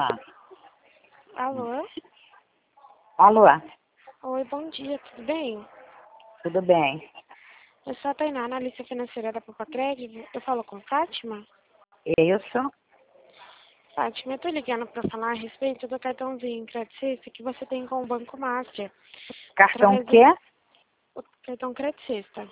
falar. Alô? Alô, Oi, bom dia, tudo bem? tudo bem? Eu sou a Tainá, analista financeira da Papacred. Eu falo com Fátima? Isso, Fátima, eu tô ligando para falar a respeito do cartãozinho Credicista que você tem com o Banco Master. cartão Através quê? do cartão Credicista.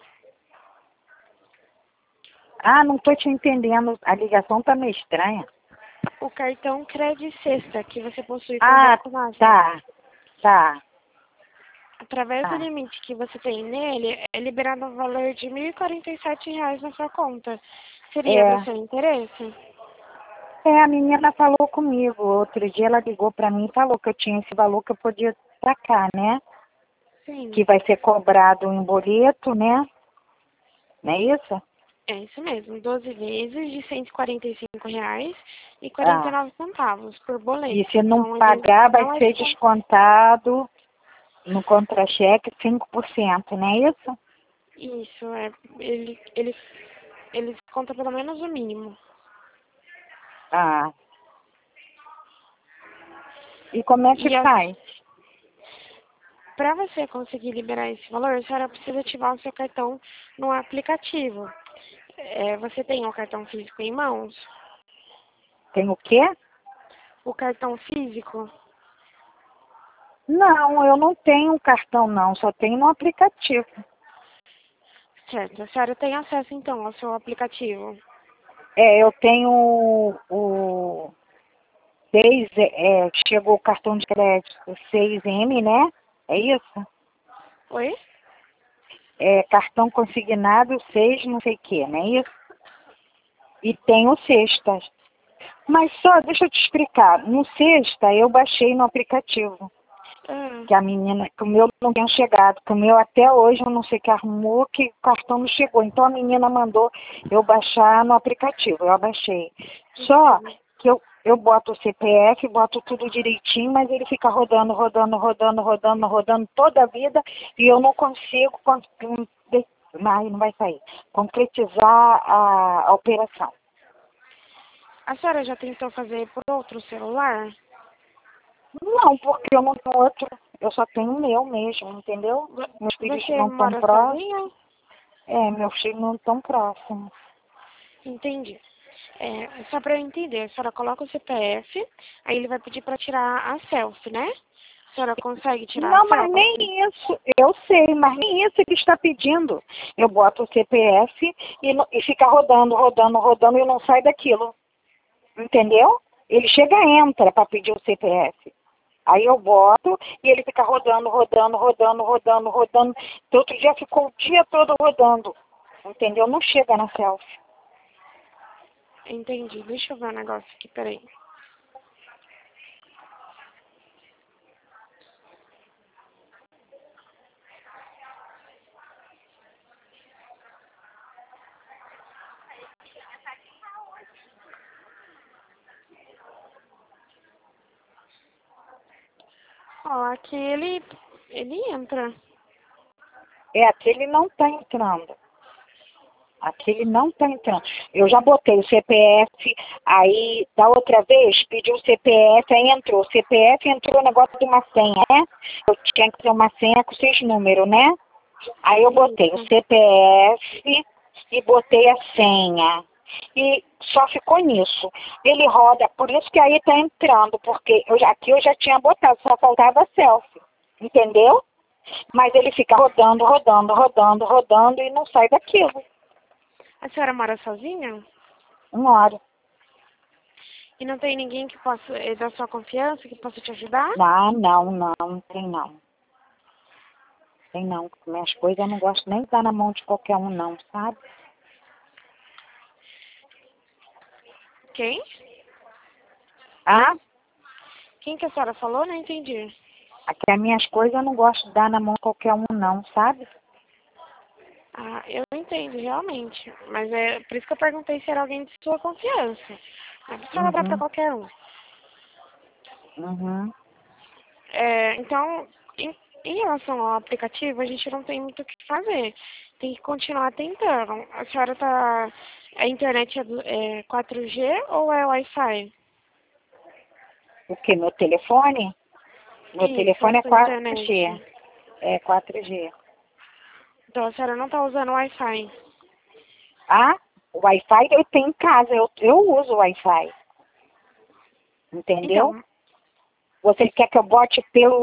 Ah, não tô te entendendo, a ligação tá meio estranha. O cartão Credicista que você possui com o Ah, Banco Master. tá. Através do limite que você tem nele, é liberado um valor de R$ 1.047 na sua conta. Seria do seu interesse? A menina falou comigo, outro dia ela ligou pra mim e falou que eu tinha esse valor que eu podia sacar, né? Sim. Que vai ser cobrado em boleto, né? Não é isso? É isso mesmo, 12 vezes de R$ 145,49 por boleto. E se não Então, ele pagar, vai não é ser descontado no contra-cheque 5%, não é isso? isso, ele conta pelo menos o mínimo. Ah. E como é que E faz? para você conseguir liberar esse valor, a senhora precisa ativar o seu cartão no aplicativo. Você tem o cartão físico em mãos? Tem o quê? O cartão físico? Não, eu não tenho um cartão não, só tenho no aplicativo. Certo, a senhora tem acesso então ao seu aplicativo. Eu tenho o 6, chegou o cartão de crédito 6M, né? É isso? Oi? Cartão consignado 6 não sei o que, não é isso? E tem o sexta. Mas só, deixa eu te explicar, no sexta eu baixei no aplicativo. Que a menina, que o meu não tinha chegado, que o meu até hoje eu não sei que arrumou, que o cartão não chegou. Então a menina mandou eu baixar no aplicativo, eu abaixei. Só que eu boto o CPF, boto tudo direitinho, mas ele fica rodando toda a vida e eu não consigo, mas não vai sair, concretizar a operação. A senhora já tentou fazer por outro celular? Não, porque eu não tenho outro, eu só tenho o meu mesmo, entendeu? Meus filhos Você não estão mora próximos. sozinha? Meus filhos não estão próximos. Entendi. Só para eu entender, a senhora coloca o CPF, aí ele vai pedir para tirar a selfie, né? A senhora consegue tirar a Não, mas selfie? nem isso, eu sei, mas nem isso ele está pedindo. Eu boto o CPF e fica rodando e não sai daquilo. Entendeu? Ele chega e entra para pedir o CPF. Aí eu boto e ele fica rodando. Outro dia ficou o dia todo rodando. Entendeu? Não chega na selfie. Entendi. Deixa eu ver um negócio aqui, peraí. Ó, aqui ele entra. Aquele não está entrando. Aquele não está entrando. Eu já botei o CPF, aí da outra vez pediu o CPF, aí entrou. O CPF entrou o negócio de uma senha, né? Eu tinha que ter uma senha com 6 números, né? Aí eu botei o CPF e botei a senha. E só ficou nisso. Ele roda, por isso que aí está entrando, porque aqui eu já tinha botado, só faltava a selfie. Entendeu? Mas ele fica rodando e não sai daquilo. A senhora mora sozinha? Uma hora. E não tem ninguém que possa, da sua confiança, que possa te ajudar? Não tem não. Tem não. Minhas coisas eu não gosto nem de dar na mão de qualquer um não, sabe? Quem? Ah, Quem que a senhora falou? Não entendi. aqui as minhas coisas eu não gosto de dar na mão de qualquer um não, sabe? Ah, eu não entendo, realmente. Mas é por isso que eu perguntei se era alguém de sua confiança. Não precisa dar pra qualquer um. Uhum. Então, em relação ao aplicativo, a gente não tem muito o que fazer. Tem que continuar tentando. A senhora tá... A internet é 4G ou é Wi-Fi? O que? Meu telefone? Meu Isso, telefone a é sua 4G. internet. É 4G. Então a senhora não está usando Wi-Fi. Ah, o Wi-Fi eu tenho em casa. Eu uso o Wi-Fi. Entendeu? Então, Você quer que eu bote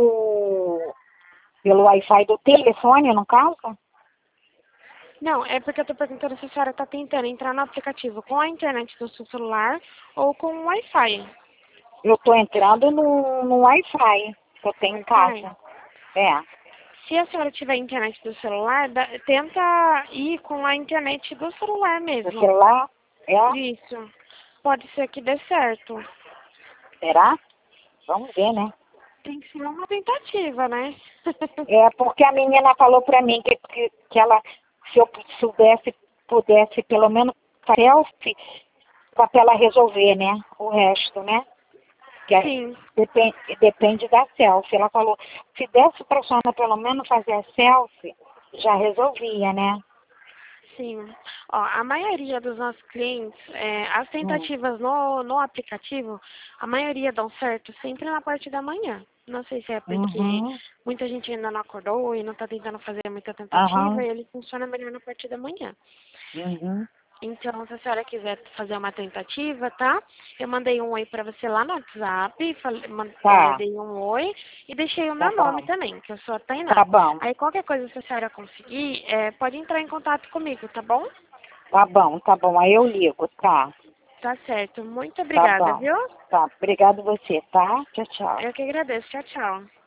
pelo Wi-Fi do telefone, no caso? não, é porque eu estou perguntando se a senhora está tentando entrar no aplicativo com a internet do seu celular ou com o Wi-Fi. Eu tô entrando no Wi-Fi que eu tenho em Wi-Fi. casa. É, Se a senhora tiver internet do celular, tenta ir com a internet do celular do mesmo. celular? É? Isso. Pode ser que dê certo. Será? Vamos ver, né? Tem que ser uma tentativa, né? É porque a menina falou pra mim que ela, se eu pudesse pelo menos selfie, pra ela resolver, né? O resto, né? Sim, Depende da selfie. Ela falou, se desse pra senhora pelo menos fazer a selfie, já resolvia, né? sim. Ó, a maioria dos nossos clientes, as Hum. tentativas no aplicativo, a maioria dão certo sempre na parte da manhã. Não sei se é porque Uhum. muita gente ainda não acordou e não está tentando fazer muita tentativa, Aham. e ele funciona melhor na parte da manhã. Uhum. Então, se a senhora quiser fazer uma tentativa, tá? Eu mandei um oi pra você lá no WhatsApp, Tá, dei um oi e deixei o tá meu nome bom. também, que eu sou a Tainá. Tá bom. Aí qualquer coisa, se a senhora conseguir, pode entrar em contato comigo, tá bom? Tá bom, tá bom. Aí eu ligo, tá? Tá certo. Muito Tá obrigada, bom. viu? Tá, obrigado você, tá? Tchau, tchau. Eu que agradeço. Tchau, tchau.